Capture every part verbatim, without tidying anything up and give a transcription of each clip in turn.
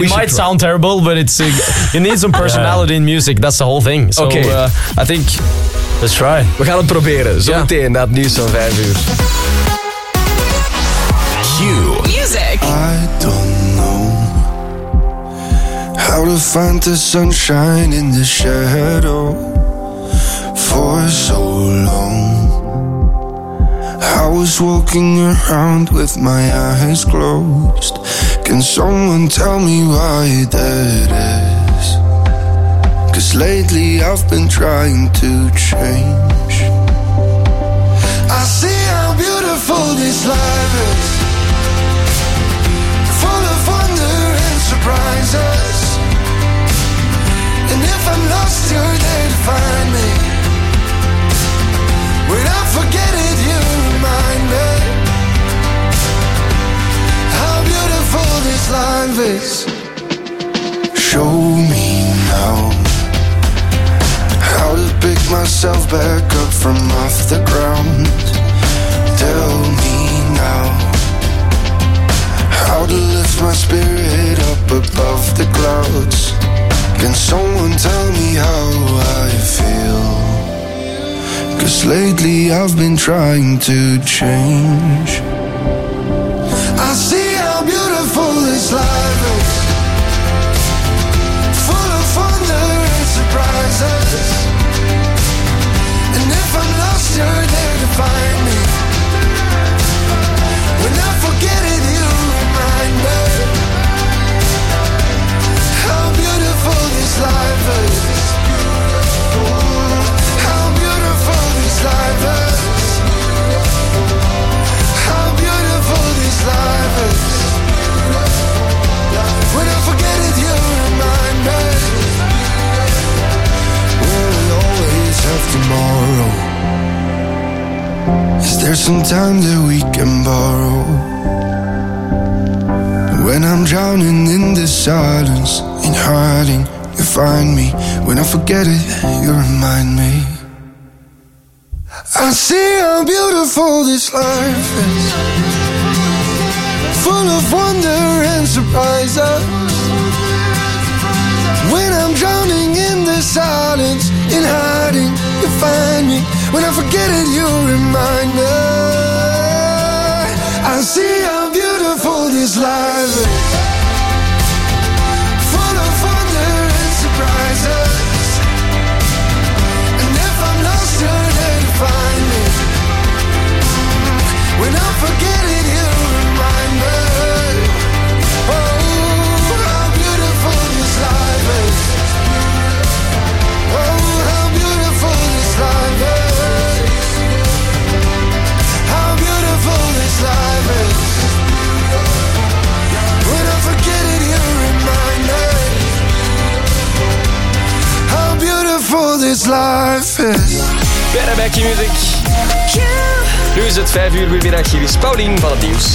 It might sound terrible, but it's uh, you need some personality in music. That's the whole thing. So Okay. uh, I think let's try. We gaan het proberen. Zometeen Ja. na het nieuws van vijf uur. Q. Music. I don't know how to find the sunshine in the shadow for so long. I was walking around with my eyes closed. Can someone tell me why that is? 'Cause lately I've been trying to change. I see how beautiful this life is, full of wonder and surprises. And if I'm lost, you're there to find me. When I forget it, you remind me how beautiful this life is. Show me now how to pick myself back up from off the ground. Tell me now how to lift my spirit up above the clouds. Can someone tell me how I feel? 'Cause lately I've been trying to change. I see how beautiful this life is, full of wonder and surprises. And if I'm lost, you're there to find me. When I forget it, you remind me how beautiful this life is. How beautiful this life is. How beautiful this life is. When I forget it, you remind me. Will we always have tomorrow? Is there some time that we can borrow? When I'm drowning in the silence, in hiding, you find me. When I forget it, you remind me. I see how beautiful this life is, full of wonder and surprises. When I'm drowning in the silence, in hiding, you find me. When I forget it, you remind me. I see how beautiful this life is, full of wonder and surprises. And if I'm lost, you're there to find me. When I forget it, you remind me. Oh, how beautiful this life is. Oh, how beautiful this life is. How beautiful this life is. When I forget it, you remind me how beautiful this life is. Better back in music. Nu is het vijf uur, goedemiddag. Hier is Paulien van het nieuws.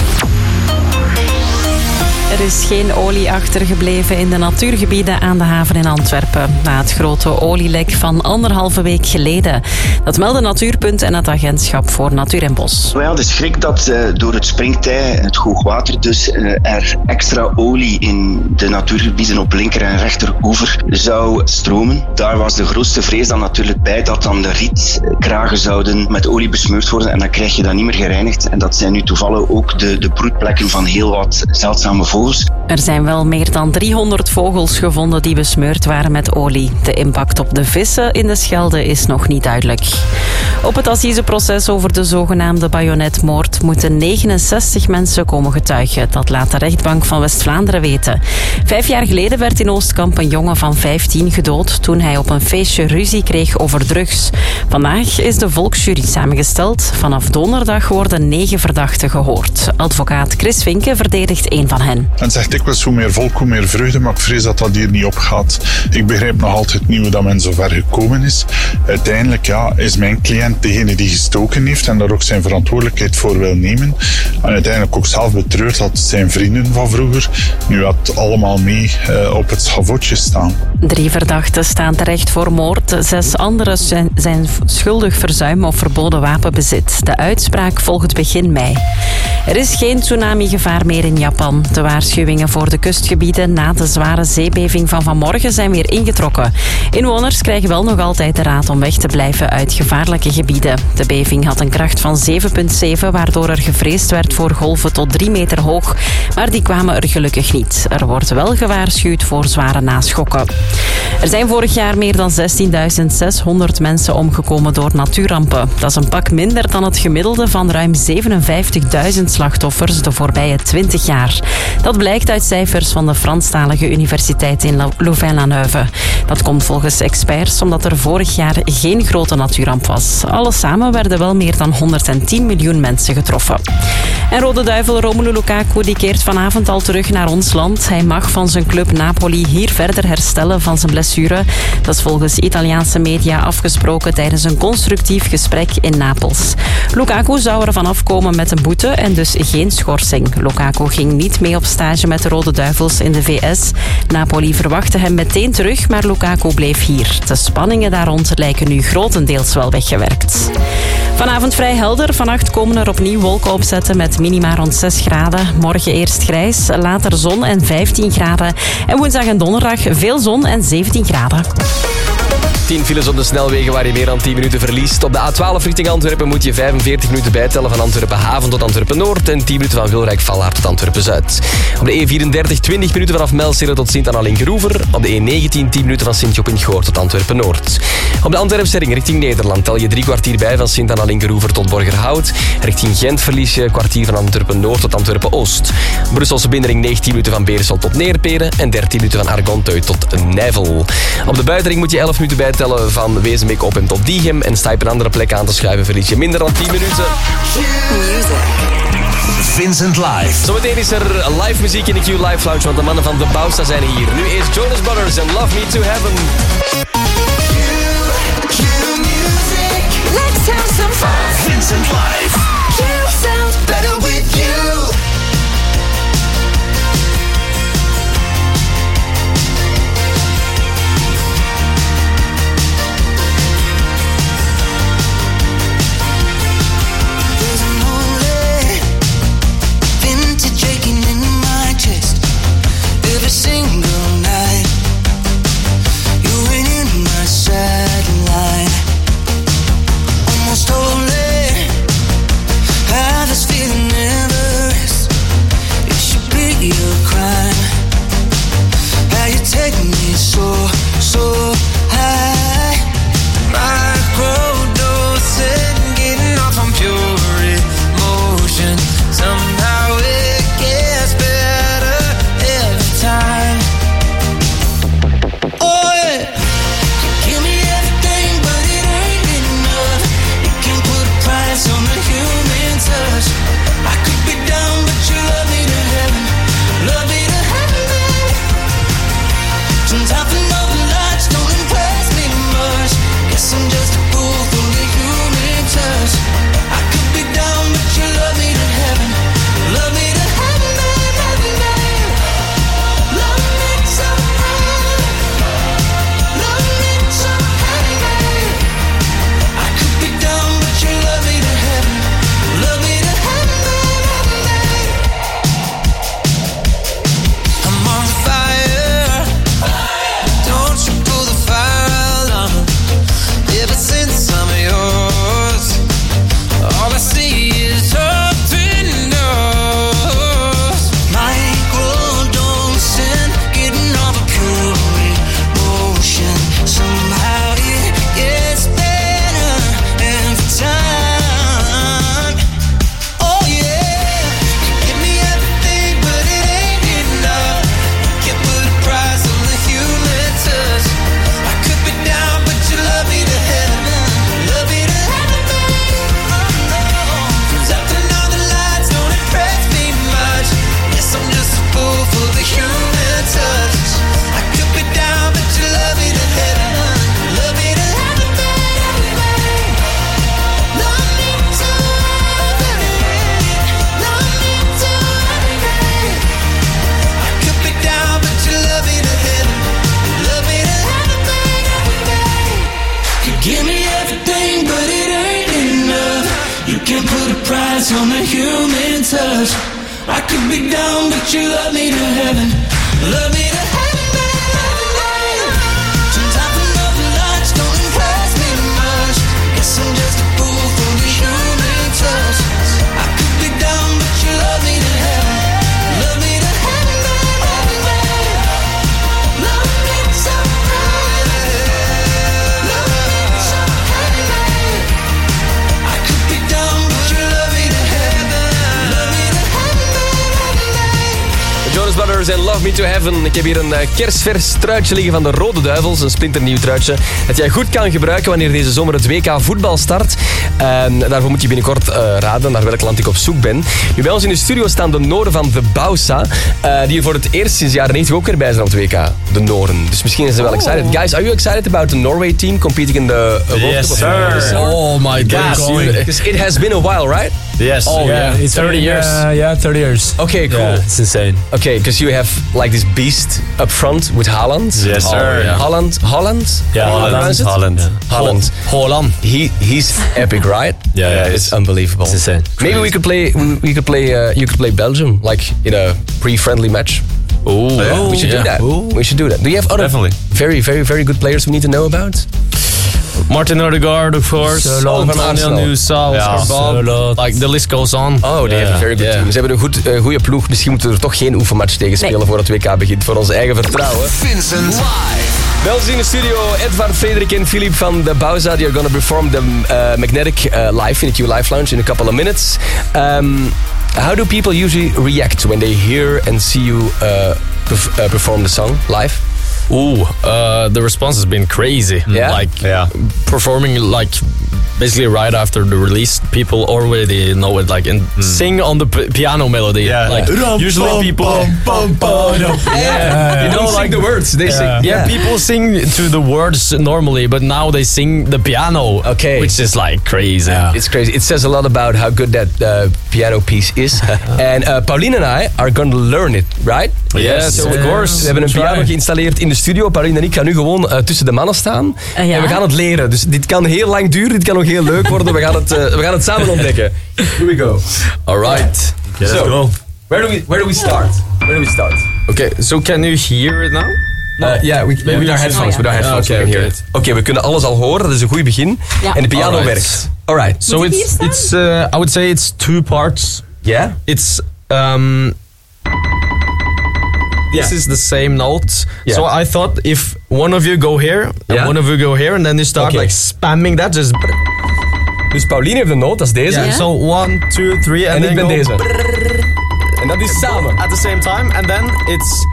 Er is geen olie achtergebleven in de natuurgebieden aan de haven in Antwerpen. Na het grote olielek van anderhalve week geleden. Dat melden Natuurpunt en het Agentschap voor Natuur en Bos. Wel, de schrik dat uh, door het springtij, het hoogwater dus, uh, er extra olie in de natuurgebieden op linker en rechteroever zou stromen. Daar was de grootste vrees dan natuurlijk bij dat dan de rietkragen zouden met olie besmeurd worden en dan krijg je dat niet meer gereinigd. En dat zijn nu toevallig ook de, de broedplekken van heel wat zeldzame vogels. Er zijn wel meer dan driehonderd vogels gevonden die besmeurd waren met olie. De impact op de vissen in de Schelde is nog niet duidelijk. Op het assiseproces over de zogenaamde bajonetmoord moeten negenenzestig mensen komen getuigen. Dat laat de rechtbank van West-Vlaanderen weten. Vijf jaar geleden werd in Oostkamp een jongen van vijftien gedood toen hij op een feestje ruzie kreeg over drugs. Vandaag is de volksjury samengesteld. Vanaf donderdag worden negen verdachten gehoord. Advocaat Chris Vinke verdedigt één van hen. En zegt dikwijls hoe meer volk, hoe meer vreugde, maar ik vrees dat dat hier niet opgaat. Ik begrijp nog altijd niet hoe dat men zo ver gekomen is. Uiteindelijk ja, is mijn cliënt degene die gestoken heeft en daar ook zijn verantwoordelijkheid voor wil nemen. En uiteindelijk ook zelf betreurt dat zijn vrienden van vroeger nu het allemaal mee uh, op het schavotje staan. Drie verdachten staan terecht voor moord. Zes anderen zijn, zijn schuldig verzuim of verboden wapenbezit. De uitspraak volgt begin mei. Er is geen tsunami-gevaar meer in Japan. De waarschuwing waarschuwingen voor de kustgebieden na de zware zeebeving van vanmorgen zijn weer ingetrokken. Inwoners krijgen wel nog altijd de raad om weg te blijven uit gevaarlijke gebieden. De beving had een kracht van zeven komma zeven, waardoor er gevreesd werd voor golven tot drie meter hoog. Maar die kwamen er gelukkig niet. Er wordt wel gewaarschuwd voor zware naschokken. Er zijn vorig jaar meer dan zestienduizend zeshonderd mensen omgekomen door natuurrampen. Dat is een pak minder dan het gemiddelde van ruim zevenenvijftigduizend slachtoffers de voorbije twintig jaar. Dat blijkt uit cijfers van de Franstalige Universiteit in Louvain-la-Neuve. Dat komt volgens experts omdat er vorig jaar geen grote natuurramp was. Alles samen werden wel meer dan honderdtien miljoen mensen getroffen. En Rode Duivel Romelu Lukaku die keert vanavond al terug naar ons land. Hij mag van zijn club Napoli hier verder herstellen van zijn blessure. Dat is volgens Italiaanse media afgesproken tijdens een constructief gesprek in Napels. Lukaku zou er vanaf komen met een boete en dus geen schorsing. Lukaku ging niet mee op stage met de Rode Duivels in de V S. Napoli verwachtte hem meteen terug, maar Lukaku bleef hier. De spanningen daar rond lijken nu grotendeels wel weggewerkt. Vanavond vrij helder. Vannacht komen er opnieuw wolken opzetten met minima rond zes graden. Morgen eerst grijs, later zon en vijftien graden. En woensdag en donderdag veel zon en zeventien graden. tien files op de snelwegen waar je meer dan tien minuten verliest. Op de A twaalf richting Antwerpen moet je vijfenveertig minuten bijtellen van Antwerpen Haven tot Antwerpen Noord en tien minuten van Wilrijk-Vallaard tot Antwerpen Zuid. Op de E vierendertig twintig minuten vanaf Melstede tot Sint-Anna-Lingeroever. Op de E negentien tien minuten van Sint-Job-in-Goor tot Antwerpen Noord. Op de Antwerpse ring richting Nederland tel je drie kwartier bij van Sint-Anna-Lingeroever tot Borgerhout. Richting Gent verlies je kwartier van Antwerpen Noord tot Antwerpen Oost. Brusselse binnenring negentien minuten van Beersel tot Neerpede en dertien minuten van Argenteuil tot Nijvel. Op de buitenring moet je elf minuten bijtellen van Wezenbeek op en tot Diegem. En sta je op een andere plek aan te schuiven, verlies je minder dan tien minuten. Vincent Live. Zometeen is er live muziek in de Q Live Lounge, want de mannen van de Bouwsta zijn hier. Nu is Jonas Brothers en Love Me to Heaven. Let's have some fun. Vincent Live. Q sounds better with you. Every single night, you ain't in my sideline. Almost holy, have this feeling never is. It should be a crime. How you take me so, so high. Microdosing, getting off on pure emotion. Somehow it gets better every time. Oh yeah, you give me everything, but it ain't enough. You can't put a price on the human touch. I could be down, but you love me to heaven, love me to heaven. Sometimes the northern lights don't impress me much. Guess I'm just a fool for the human touch. I could be down, but you love me to heaven, love me to heaven, heaven, heaven. Love me so heaven, love me so heaven. I could be down, but you love me to heaven, love me to heaven, heaven. I'm on fire, don't you pull the fire alarm. Ever since I'm yours, all I see is open doors. Microdosing, getting all the pure emotion. Somehow it gets better every time. Oh yeah, you give me everything, but it ain't enough. You can't put a price on the human touch. I could be down, but you love me to heaven, love me to heaven. Oh no, 'cause after all the lights don't impress me much. Yes, I'm just a fool for the human touch. I could be down, but you love me to heaven, love me to heaven. Love me to heaven, love me to heaven. I could be down, but you love me to heaven, love me to heaven. You give me everything, but it ain't enough. You can't put a price on the human touch. I could be down, but you love me to heaven. Love me to heaven, baby. Sometimes the northern lights don't impress me much. Guess I'm just a fool for the human touch. I could be down, but you love me to heaven. Love me to heaven, baby. Love me so heaven. Love me so heaven. I could be down, but you love me to heaven. Love me to heaven, baby. Jonas Brothers en Love Me To Heaven. Ik heb hier een uh, kerstvers truitje liggen van de Rode Duivels. Een splinternieuw truitje dat jij goed kan gebruiken wanneer deze zomer het W K voetbal start. En daarvoor moet je binnenkort uh, raden naar welk land ik op zoek ben. Nu bij ons in de studio staan de Noren van de Bausa. Uh, die er voor het eerst sinds de jaren negentig ook weer bij zijn op het W K. De Noren. Dus misschien zijn ze wel excited. Guys, are you excited about the Norway team competing in the uh, World Yes, Cup? sir. Oh my god. Because it has been a while, right? Yes. Oh, yeah. It's thirty years. Uh, yeah, thirty years. Okay, cool. Yeah, it's insane. Okay, because you have like this beast up front with Haaland. Yes, sir. Oh, yeah. Holland, Holland. Yeah, How do you Holland. pronounce it? Holland. Holland. Holland. He he's epic, right? Yeah, yeah, it's it's- unbelievable. It's insane. Maybe we could play. We, we could play. Uh, you could play Belgium, like in a pre-friendly match. Ooh. Yeah, we should do that. Ooh. We should do that. Do you have other Definitely. very, very, very good players we need to know about? Martin Odegaard, of course. Sørloth van Arsenal. Nusa, Ja, Oscar Bob. Sørloth. Like, the list goes on. Oh, they have a very good Yeah. team. Ze hebben een goed, uh, goede ploeg. Misschien moeten we er toch geen oefenmatch tegen spelen Nee. voordat het W K begint. Voor ons eigen vertrouwen. Vincent live. Bij ons in de studio Edvard, Frederik en Filip van de Bausa. Die are gonna perform the uh, Magnetic uh, live in the Q Live Lounge in a couple of minutes. Um, how do people usually react when they hear and see you uh, perf- uh, perform the song live? Ooh, uh, the response has been crazy. Yeah? Like, Yeah. performing like basically right after the release, people already know it. Like, and sing on the p- piano melody. Yeah. Like, usually people. Yeah, you don't like the words. They sing. Yeah, Yeah. people sing to the words normally, but now they sing the piano. Okay. Which is like crazy. It's crazy. It says a lot about how good that uh, piano piece is. And uh, Pauline and I are going to learn it, right? Yes, So of we- course. We hebben een Try. piano geïnstalleerd in de studio. Pauline en ik gaan nu gewoon uh, tussen de mannen staan. Uh, ja. En we gaan het leren. Dus dit kan heel lang duren. Dit kan ook heel leuk worden. We gaan het, uh, we gaan het samen ontdekken. Here we go. All right. Yeah, let's So, go. Where do we where do we start? Where do we start? Okay, so can you hear it now? Uh, yeah, we, with our headphones. Oh, With our ja. headphones, Okay, we can hear okay. it. Oké, okay, we kunnen alles al horen. Dat is een goed begin. Ja. En de piano Alright. werkt. Alright. So Moet ik hier it's staan? it's uh, I would say it's two parts. Yeah? It's um this is the same note. Yeah. So I thought if one of you go here and Yeah. one of you go here and then you start Okay. like spamming that just Dus Pauline heeft een noot, dat is deze. yeah. Ja. So one, two, three and En then ik ben go deze. En dat is samen. at the same time and then it's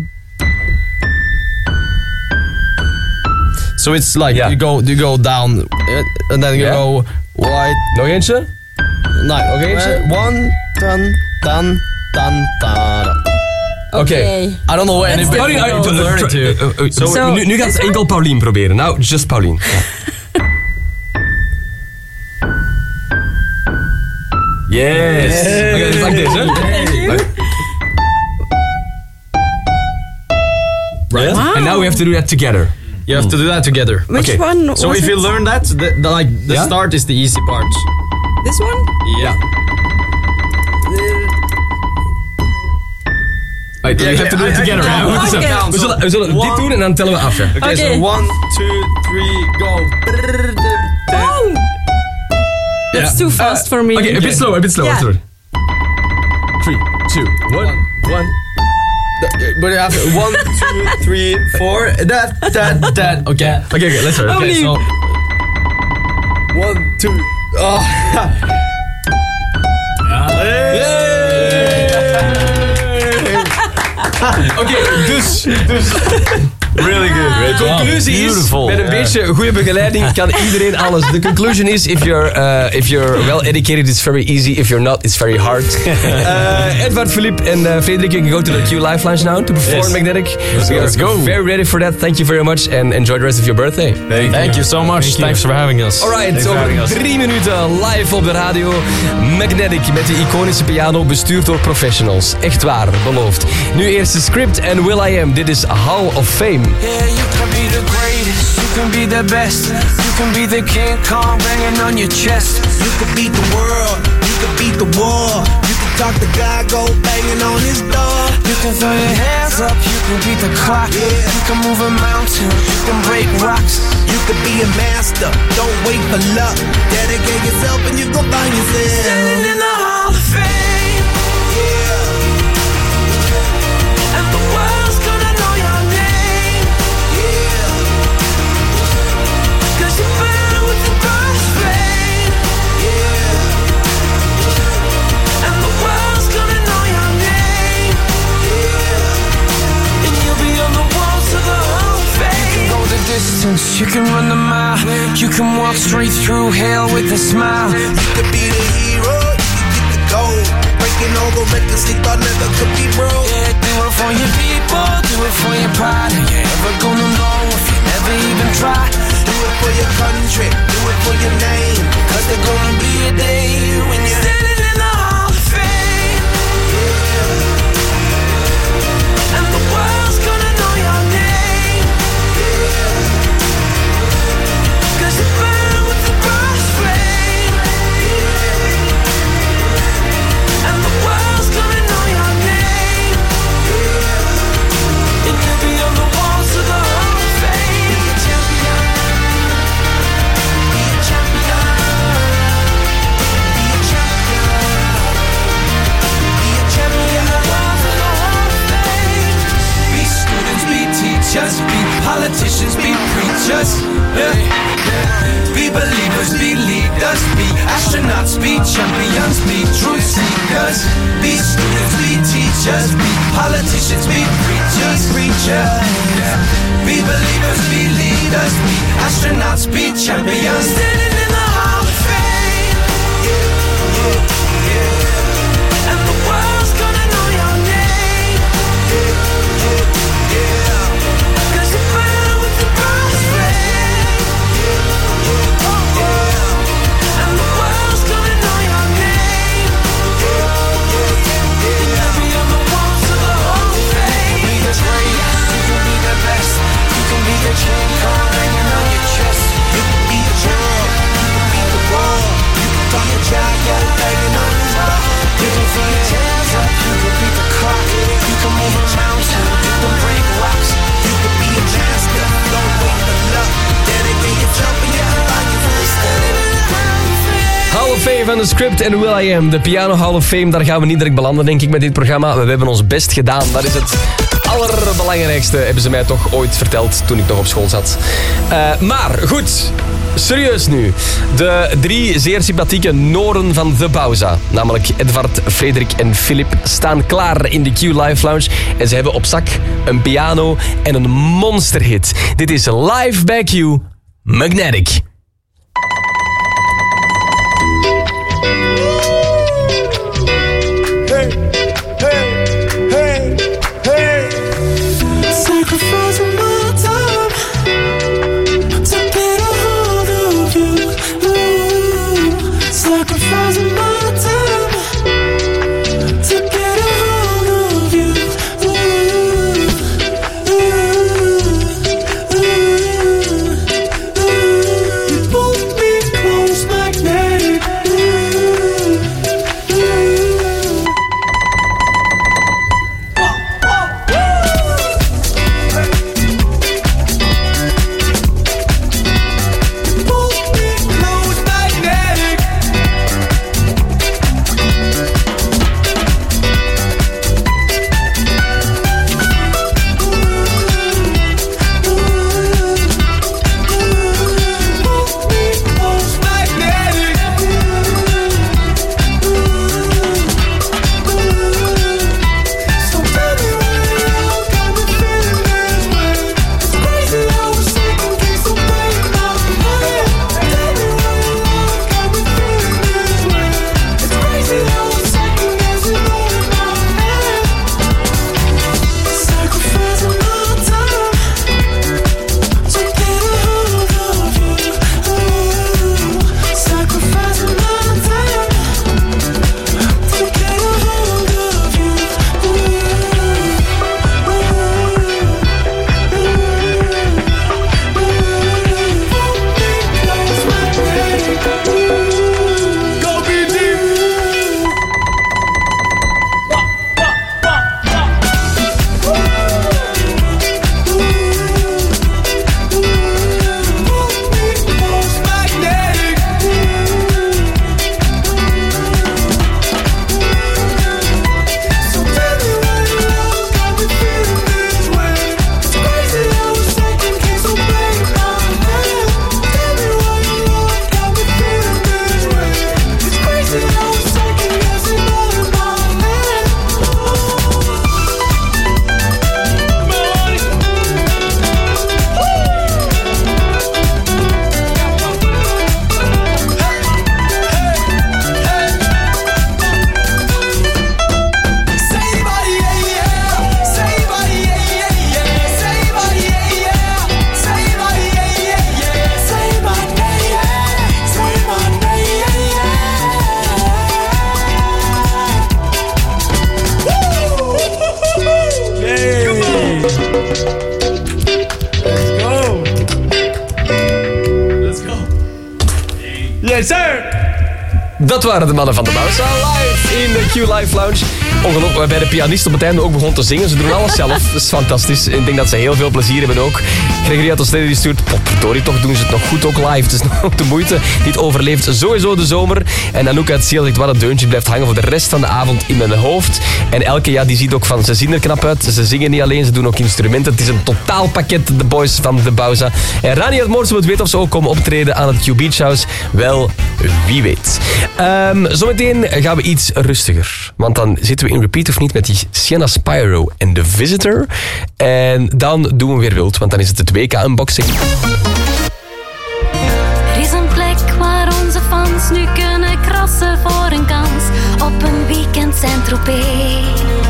so it's like Yeah. you go you go down uh, and then you Yeah. go white. Nog eentje? No, okay. eentje? one, dun, dun, dun, dun. Oké. Okay. I don't know any Let's better go. to learn it to. Uh, uh, so So- nu, nu gaat het enkel Pauline proberen. Nou, just Pauline. Yes. Oké, dus like this, hè? Okay. Right. Wow. And now we have to do that together. You have to do that together. Which Okay. one So was if you it? learn that, the, the, like the Yeah? start is the easy part. This one? Yeah. Right, we have to do it together, hè? We moeten zo- Okay. We zullen, we zullen dit One. doen en dan tellen we af, hè? Okay, Okay. so one, two, three, go. Oh! That's too fast for me. Oké, a bit slower, a bit slower. Yeah. Sorry. Three, two, one, one. But you have one, two, three, four. That, that, that. Okay. Okay, okay, let's start. Oh, Okay, nee. so one, two. Oh. Oké, dus, dus. Really good. De conclusie is, Beautiful. met een beetje goede begeleiding kan iedereen alles. De conclusion is, if you're, uh, if you're well educated, it's very easy. If you're not, it's very hard. uh, Edvard, Philippe en uh, Frederik, you can go to the Q Live Lounge now to perform Yes. Magnetic. Let's we go. are Let's go. very ready for that. Thank you very much and enjoy the rest of your birthday. Thank you so much. Thanks for having us. Alright, over drie minuten live op de radio. Magnetic met de iconische piano, bestuurd door professionals. Echt waar, beloofd. Nu eerst de script en Will I Am. Dit is Hall of Fame. Yeah, you can be the greatest, you can be the best, you can be the King Kong banging on your chest. You could beat the world, you could beat the war, you could talk to God, go banging on his door. You can throw your hands up, you can beat the clock. Yeah. You can move a mountain, you can break rocks. You could be a master, don't wait for luck. Dedicate yourself and you gon' find yourself standing in the Hall of Fame. Yeah. And the world's gonna know your name. Yeah. Cause you burn with the brightest flame. Yeah. And the world's gonna know your name. Yeah. And you'll be on the walls of the Hall of Fame. You can go the distance, you can run the mile. You can walk straight through hell with a smile. You could be the hero, you can get the gold. Breaking all the records they thought never could be broke. Yeah, do it for your people, do it for your pride. And you're never gonna know if you never even try. Do it for your country, do it for your name. Cause there's gonna be a day when you're standing in the Hall of Fame. Yeah. And the world's gonna know your name. Yeah. Cause you burn with the brightest flame. Yeah. And the world's gonna know your name. Yeah. And you'll be on the walls of the Hall of Fame. Be a champion. Be a champion. Be a champion. Be a champion. The walls of the Hall of Fame. Be students, be teachers, be politicians, be preachers. Yeah. Be believers, be leaders, be astronauts, be champions, be truth seekers. Be students, be teachers, be politicians, be preachers, preachers. Yeah. Be believers, be leaders, be astronauts, be champions. Standing in the Hall of Fame. Yeah, yeah, yeah. And the world's gonna know your name. Yeah, yeah, yeah. Cause you burn with the brightest flame. Yeah, yeah. And the world's gonna know your name. Yeah, yeah, yeah. And you'll be on the walls of the Hall of Fame. You can be the greatest, you can be the best. You can be the chain card hanging on your chest. You can be the hero, you can be the wall. You can be a giant hanging on his back. You can throw your hands up, you can beat the clock. You can move a mountain, you can break rocks. You can be a master, don't wait for luck. Dedicate yourself and you can find yourself standing in the Hall of Fame. Hall of Fame van The Script en will.i.am. De Piano Hall of Fame, daar gaan we niet direct belanden, denk ik, met dit programma. We hebben ons best gedaan. Dat is het allerbelangrijkste, hebben ze mij toch ooit verteld toen ik nog op school zat. Uh, maar goed, serieus nu. De drie zeer sympathieke Noren van The Bauza, namelijk Edvard, Frederik en Filip, staan klaar in de Q Live Lounge. En ze hebben op zak een piano en een monsterhit. Dit is Live by Q, Magnetic. Sacrificing my time to get a hold of you. Ooh, sacrificing my time to get a hold of you. Ooh, ooh, ooh, ooh. Yes, sir! Dat waren de mannen van de Bauza live in de Q Live Lounge. Ongelooflijk, waarbij de pianist op het einde ook begon te zingen. Ze doen alles zelf, dat is fantastisch. Ik denk dat ze heel veel plezier hebben ook. Gregory had ons net die stuurt, potverdorie, toch doen ze het nog goed, ook live. Het is nog de moeite. Dit overleeft sowieso de zomer. En Anouk uit Seel zegt, wat een deuntje blijft hangen voor de rest van de avond in mijn hoofd. En Elke, ja, die ziet ook van, ze zien er knap uit. Ze zingen niet alleen, ze doen ook instrumenten. Het is een totaalpakket, de boys van de Bauza. En Rani uit Moortsel wil weten of ze ook komen optreden aan het Q Beach House. Wel, wie weet. Um, zometeen gaan we iets rustiger. Want dan zitten we in Repeat of Niet met die Sienna Spyro en The Visitor. En dan doen we weer wild, want dan is het het W K-unboxing. Er is een plek waar onze fans nu kunnen krassen voor een kans op een weekend Saint-Tropez.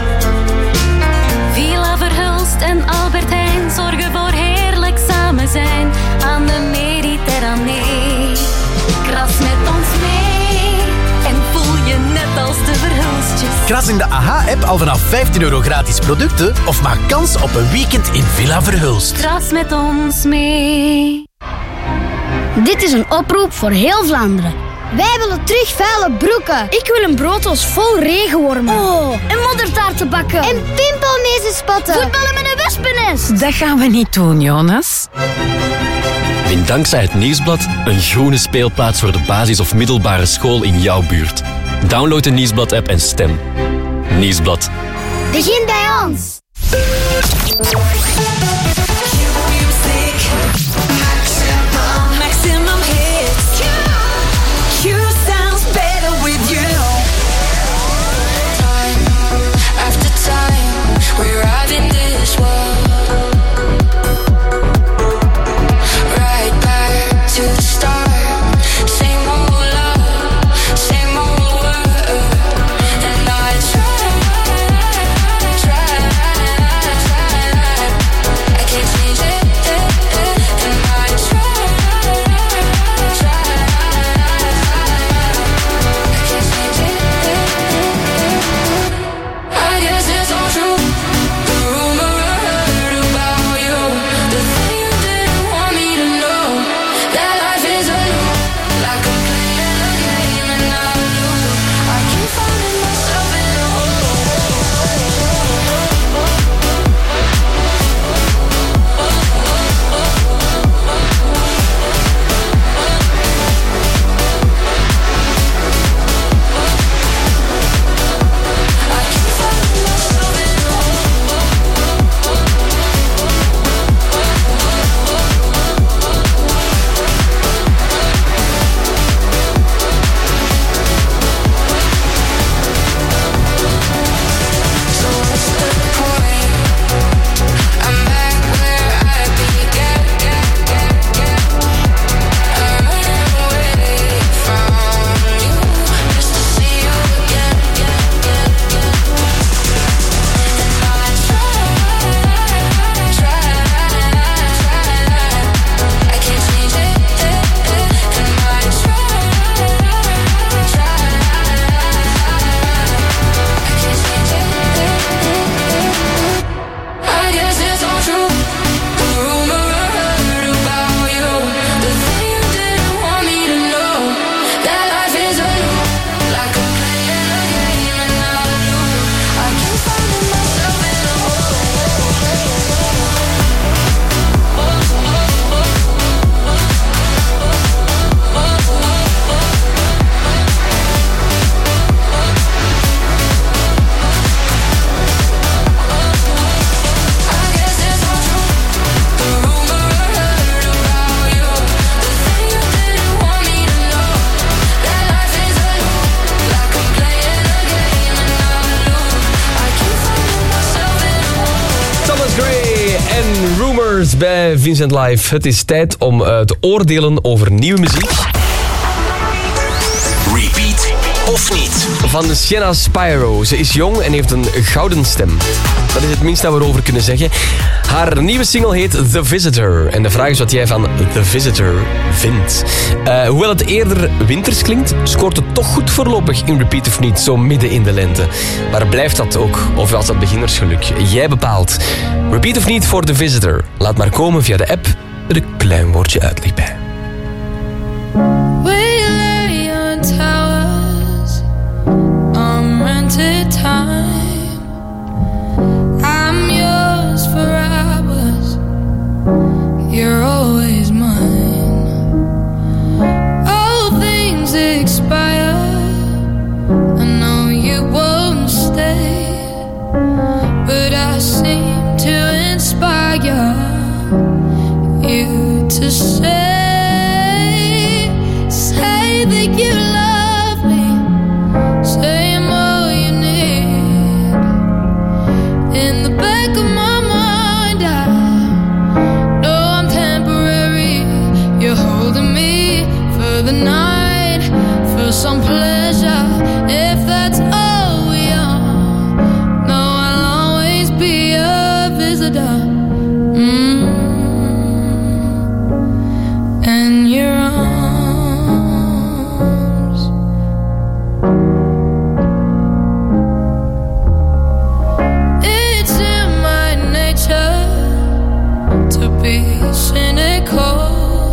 Villa Verhulst en Albert Heijn zorgen voor heerlijk samen zijn aan de Mediterranee. Kras met ons mee en voel je net als de Verhulstjes. Kras in de A H-app al vanaf vijftien euro gratis producten of maak kans op een weekend in Villa Verhulst. Kras met ons mee. Dit is een oproep voor heel Vlaanderen. Wij willen terug vuile broeken. Ik wil een brooddoos vol regenwormen. Oh, en moddertaarten bakken. En pimpelmezen spatten. Voetballen met een wespennest. Dat gaan we niet doen, Jonas. Win dankzij het Nieuwsblad een groene speelplaats voor de basis- of middelbare school in jouw buurt. Download de Nieuwsblad-app en stem. Nieuwsblad. Begin bij ons. Maximum hits. Q sounds better with you. Time after time, we ride in this world. Right back to the start. Same old love, same old world. And I try, try, try. I can't change it. And I try, try. I can't change it. I guess it's all true. The rumor I heard about you, the thing you didn't want me to know, that life is a loop, like I'm playing a game and I lose. I keep finding myself in a hole. So what's the point? I'm back where I began. I'm running away from you just to see you again. And I try, try, try. I can't change it. And I try, try. I can't change it. I guess it's all true. The rumor I heard about you, the thing you didn't want me to know, that life is a loop, like I'm playing a game and I lose. I keep finding myself in a hole. I guess it's all true. The rumor I heard about you, the thing you didn't want me to know, that life is a loop, like I'm playing a game and I lose. I keep finding myself in a hole. Thomas Gray en Rumors bij Vincent Live. Het is tijd om uh, te oordelen over nieuwe muziek. Repeat of niet? Van Sienna Spyro. Ze is jong en heeft een gouden stem. Dat is het minste dat we erover kunnen zeggen. Haar nieuwe single heet The Visitor. En de vraag is wat jij van The Visitor vindt. Uh, hoewel het eerder winters klinkt, scoort het toch goed voorlopig in Repeat of Niet, zo midden in de lente. Maar blijft dat ook? Of was dat beginnersgeluk? Jij bepaalt. Repeat of Niet voor The Visitor. Laat maar komen via de app met een klein woordje uitleg bij. We you to say, say that you love me, say I'm all you need. In the back of my mind, I know I'm temporary. You're holding me for the night, for some pleasure. If that's all we are, no, I'll always be a visitor. Mm. In your arms, it's in my nature to be cynical.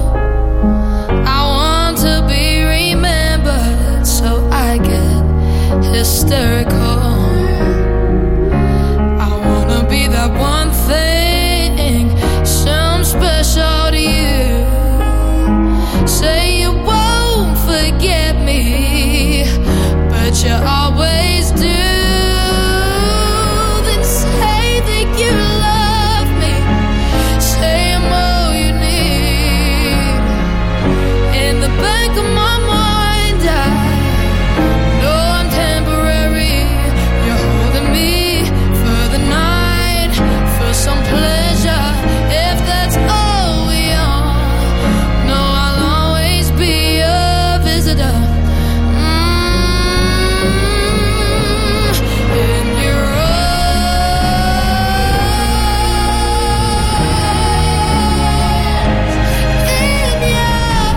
I want to be remembered, so I get hysterical. I wanna be that one thing, some special to you. Say you won't forget me, but you always do. Then say that you love me, say I'm all you need. In the back of my mind, I know I'm temporary. You're holding me for the night, for some pleasure. If that's all we are, no, I'll always be a visitor. Mm, in your arms, in your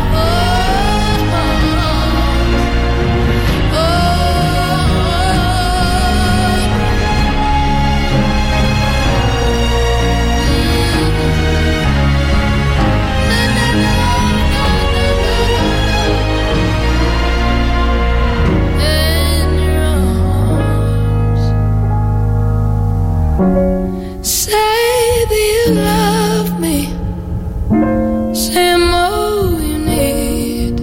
say that you love me, say I'm all you need.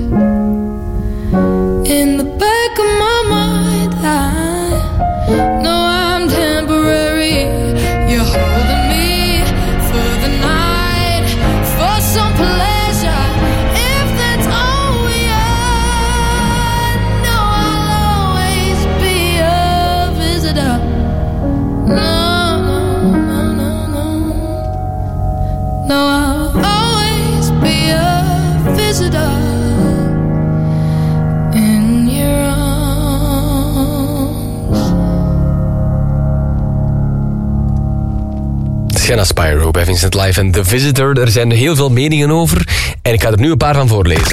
In the back of my mind, I know I'm temporary. You're holding me for the night, for some pleasure. If that's all we are, no, I'll always be a visitor. No, no, no, no, no, I'll always be a visitor in your arms. Sienna Spyro bij Vincent Live en The Visitor. Er zijn heel veel meningen over en ik ga er nu een paar van voorlezen.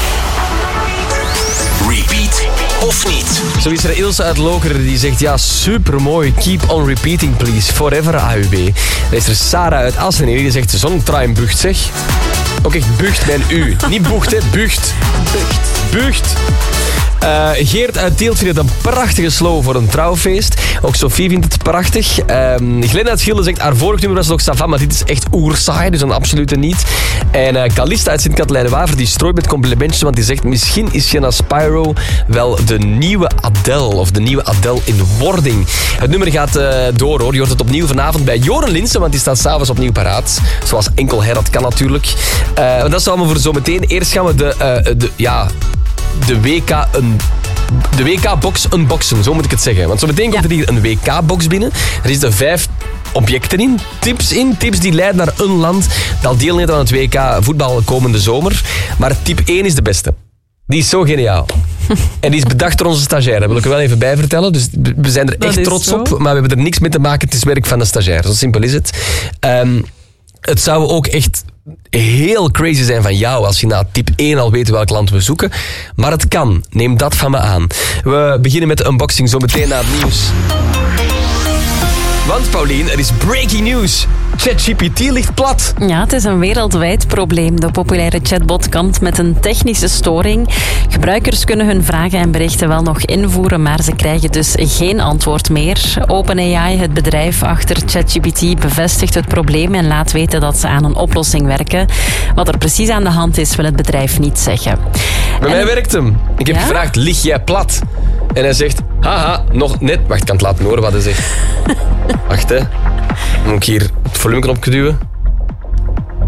Repeat of niet? Zo is er Ilse uit Lokeren die zegt, ja, supermooi, keep on repeating please, forever A U B. Dan is er Sarah uit Assenheer die zegt, zo'n train bucht zeg. Ook echt bucht met een U. Niet boegt, hè, bucht. Bucht. Uh, Geert uit Tielt vindt het een prachtige slow voor een trouwfeest. Ook Sophie vindt het prachtig. Um, Glenn uit Schilde zegt, haar vorig nummer was nog savan, maar dit is echt oersaai, dus een absolute niet. En uh, Calista uit Sint-Katelijne-Waver die strooit met complimentjes, want die zegt, misschien is Sienna Spyro wel de nieuwe Adele, of de nieuwe Adele in wording. Het nummer gaat uh, door, hoor. Je hoort het opnieuw vanavond bij Joren Linsen, want die staat s'avonds opnieuw paraat. Zoals enkel hij dat kan natuurlijk. Uh, dat is allemaal voor zometeen. Eerst gaan we de, uh, de ja... de W K een de W K-box unboxen, zo moet ik het zeggen. Want zo meteen komt er hier een W K-box binnen. Er zitten vijf objecten in, tips in, tips die leiden naar een land dat deelneemt aan het W K voetbal komende zomer. Maar tip één is de beste. Die is zo geniaal. En die is bedacht door onze stagiair, dat wil ik er wel even bij vertellen. Dus we zijn er echt trots zo op, maar we hebben er niks mee te maken. Het is werk van de stagiair, zo simpel is het. Um, het zou ook echt heel crazy zijn van jou als je na tip één al weet welk land we zoeken. Maar het kan. Neem dat van me aan. We beginnen met de unboxing zo meteen na het nieuws. Want Paulien, er is breaking news. ChatGPT ligt plat. Ja, het is een wereldwijd probleem. De populaire chatbot kampt met een technische storing. Gebruikers kunnen hun vragen en berichten wel nog invoeren, maar ze krijgen dus geen antwoord meer. OpenAI, het bedrijf achter ChatGPT, bevestigt het probleem en laat weten dat ze aan een oplossing werken. Wat er precies aan de hand is, wil het bedrijf niet zeggen. Bij en... mij werkt hem. Ik heb ja? gevraagd, lig jij plat? En hij zegt, haha, nog net. Wacht, ik kan het laten horen wat hij zegt. Wacht, hè. Moet ik hier het volumeknopje duwen?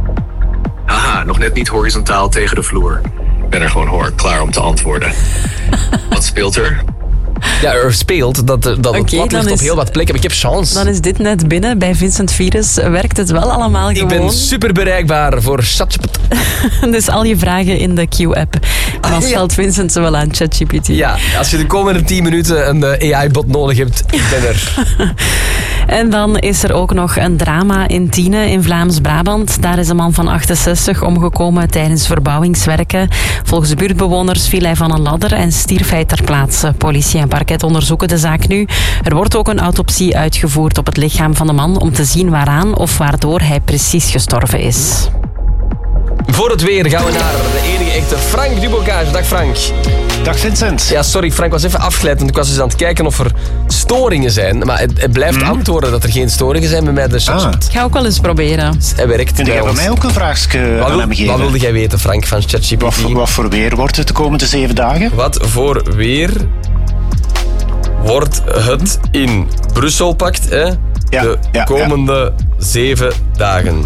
nog net niet horizontaal tegen de vloer. Ik ben er gewoon hoor, klaar om te antwoorden. Wat speelt er? Ja, er speelt dat, dat Oké, het plat dan ligt op is- heel wat plekken. Maar ik heb chance. Dan is dit net binnen. Bij Vincent Virus werkt het wel allemaal Ik gewoon. ben super bereikbaar voor ChatGPT. Dus al je vragen in de Q-app. En dan stelt Vincent ze wel aan ChatGPT. Ja, als je de komende tien minuten een eh, A I-bot nodig hebt, ik ben er. En dan is er ook nog een drama in Tiene in Vlaams-Brabant. Daar is een man van achtenzestig omgekomen tijdens verbouwingswerken. Volgens de buurtbewoners viel hij van een ladder en stierf hij ter plaatse. Politie en parket onderzoeken de zaak nu. Er wordt ook een autopsie uitgevoerd op het lichaam van de man om te zien waaraan of waardoor hij precies gestorven is. Voor het weer gaan we naar de enige echte Frank Dubocage. Dag Frank. Dag Vincent. Ja, sorry, Frank was even afgeleid, want ik was dus aan het kijken of er storingen zijn. Maar het, het blijft Hmm. antwoorden dat er geen storingen zijn bij mij. Dus Ah. Ik ga ook wel eens proberen. Hij werkt Kun bij jij bij ons. mij ook een vraagje Wat, aan wil- hem geven? wat wilde jij weten, Frank, van ChatGPT? Wat, voor- wat voor weer wordt het de komende zeven dagen? Wat voor weer wordt het in Brussel pakt, hè? Ja, de ja, komende zeven dagen.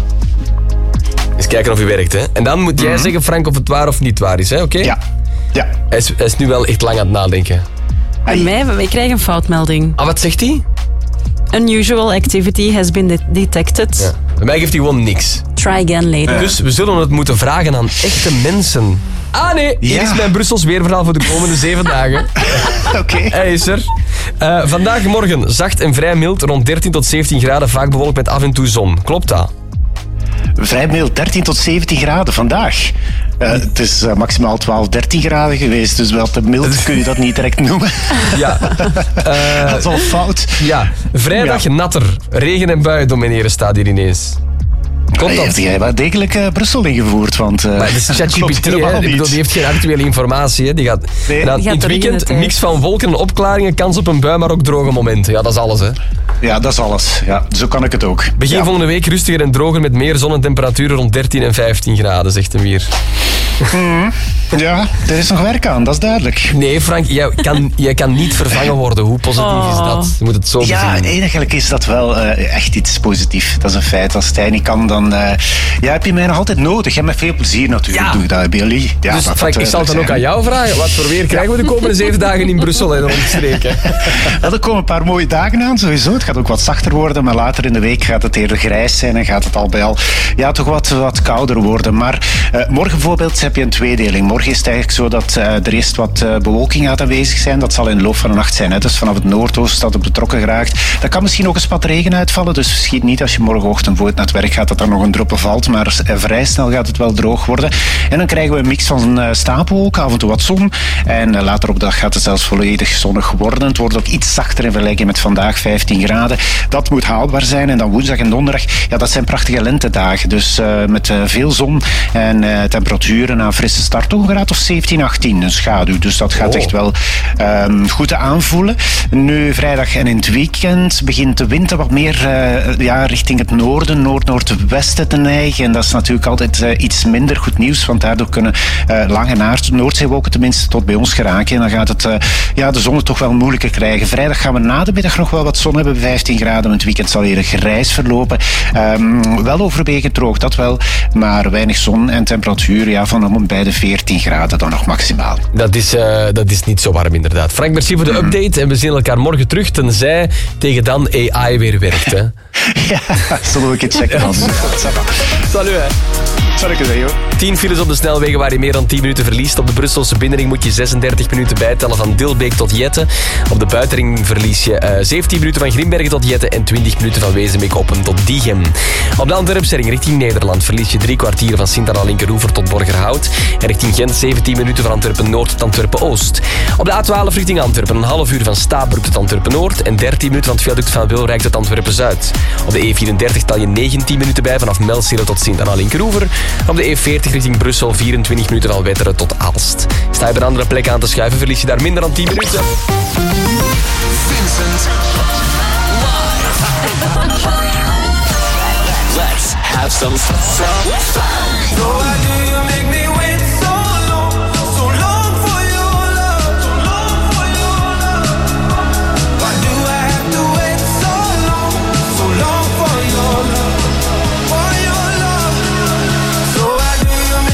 Eens kijken of hij werkt, hè? En dan moet jij zeggen, Frank, of het waar of niet waar is, hè? Oké? Ja. Ja. Hij is, hij is nu wel echt lang aan het nadenken. Bij mij, ik krijg een foutmelding. Ah, wat zegt hij? Unusual activity has been de- detected. Ja. Bij mij geeft hij gewoon niks. Try again later. Dus we zullen het moeten vragen aan echte mensen. Ah nee, hier Ja. is mijn Brussels weerverhaal voor de komende zeven dagen. Oké. Hij is er. Uh, vandaag morgen zacht en vrij mild, rond dertien tot zeventien graden, vaak bewolkt met af en toe zon. Klopt dat? Vrij mild, dertien tot zeventien graden vandaag. Uh, het is uh, maximaal twaalf, dertien graden geweest, dus wel te mild kun je dat niet direct noemen. Ja. Uh, dat is al fout. Ja. Vrijdag Ja. natter. Regen en buien domineren staat hier ineens. Klopt dat? Heb jij wel degelijk uh, Brussel ingevoerd? Want, uh, maar het is dat klopt ChatGPT, hè. helemaal Ik bedoel, niet. die heeft geen actuele informatie. Hè. Die gaat, Nee. en dan Die gaat in het er in weekend de tijd. mix van wolken en opklaringen, kans op een bui, maar ook droge momenten. Ja, dat is alles, hè. Ja, dat is alles. Ja, zo kan ik het ook. Begin Ja. volgende week rustiger en droger met meer zon en temperaturen rond dertien en vijftien graden, zegt hem hier. Mm, ja, er is nog werk aan, dat is duidelijk. Nee, Frank, jij kan, jij kan niet vervangen worden. Hoe positief is dat? Je moet het zo Ja, bezien. eigenlijk is dat wel uh, echt iets positiefs. Dat is een feit. Als hij niet kan, dan uh, ja, heb je mij nog altijd nodig. En met veel plezier natuurlijk Ja. doe ik dat, Billy. Ja, Dus dat Frank, dat, ik zal het dan uh, ook aan jou vragen. Wat voor weer krijgen we de komende zeven dagen in Brussel en omstreken? Ja, er komen een paar mooie dagen aan, sowieso. Het gaat ook wat zachter worden, maar later in de week gaat het eerder grijs zijn en gaat het al bij al ja, toch wat, wat kouder worden. Maar uh, morgen bijvoorbeeld heb je een tweedeling. Morgen is het eigenlijk zo dat uh, er eerst wat uh, bewolking gaat aanwezig zijn. Dat zal in de loop van de nacht zijn. Hè. Dus vanaf het noordoosten dat het betrokken geraakt. Er kan misschien ook eens wat regen uitvallen, dus verschiet niet als je morgenochtend voor het naar het werk gaat dat er nog een druppel valt. Maar uh, vrij snel gaat het wel droog worden. En dan krijgen we een mix van uh, stapelwolken, af en toe wat zon. En uh, later op de dag gaat het zelfs volledig zonnig worden. Het wordt ook iets zachter in vergelijking met vandaag, vijftien graden. Dat moet haalbaar zijn. En dan woensdag en donderdag, ja, dat zijn prachtige lentedagen. Dus uh, met uh, veel zon en uh, temperaturen na een frisse start, een graad of zeventien, achttien, een schaduw. Dus dat gaat Oh. echt wel um, goed te aanvoelen. Nu, vrijdag en in het weekend begint de wind wat meer uh, ja, richting het noorden, noord-noordwesten te neigen. En dat is natuurlijk altijd uh, iets minder goed nieuws, want daardoor kunnen uh, lange naart, Noordzeewolken tenminste tot bij ons geraken. En dan gaat het uh, ja, de zon het toch wel moeilijker krijgen. Vrijdag gaan we na de middag nog wel wat zon hebben, vijftien graden. Maar het weekend zal eerder grijs verlopen. Um, wel overwegend droog, dat wel. Maar weinig zon en temperatuur ja, van om bij de veertien graden dan nog maximaal. Dat is, uh, dat is niet zo warm, inderdaad. Frank, merci voor de update. En we zien elkaar morgen terug, tenzij tegen dan A I weer werkt. Hè. Ja, zullen we een keer checken dan. Salut, hè. Zal ik het zeggen, hoor. tien files op de snelwegen waar je meer dan tien minuten verliest. Op de Brusselse binnenring moet je zesendertig minuten bijtellen van Dilbeek tot Jette. Op de buitenring verlies je uh, zeventien minuten van Grimbergen tot Jette en twintig minuten van Wezenbeek-Oppen tot Diegem. Op de Antwerpse ring richting Nederland verlies je drie kwartier van Sint-Anna-Linkeroever tot Borgerhout. En richting Gent zeventien minuten van Antwerpen-Noord tot Antwerpen-Oost. Op de A twaalf richting Antwerpen een half uur van Stabroek tot Antwerpen-Noord en dertien minuten van het viaduct van Wilrijk tot Antwerpen-Zuid. Op de E vierendertig tel je negentien minuten bij vanaf Melzero tot Sint-Anna-Linkeroever. Op de E veertig richting Brussel vierentwintig minuten van Wetteren tot Aalst. Sta je bij een andere plek aan te schuiven, verlies je daar minder dan tien minuten. Vincent. Let's have some fun. So why do you make me wait so long, so long for your love, so long for your love? Why do I have to wait so long, so long for your love, for your love? So why do you